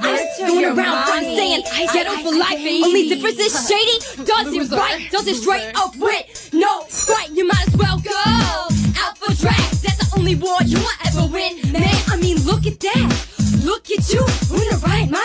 honest. Going around front saying ghetto for life. Only difference is shady. Does it right, does it straight up with no right. You might as well go out for drags. That's the only war you will ever win. Man, I mean, look at that. Look at you, on the right mind.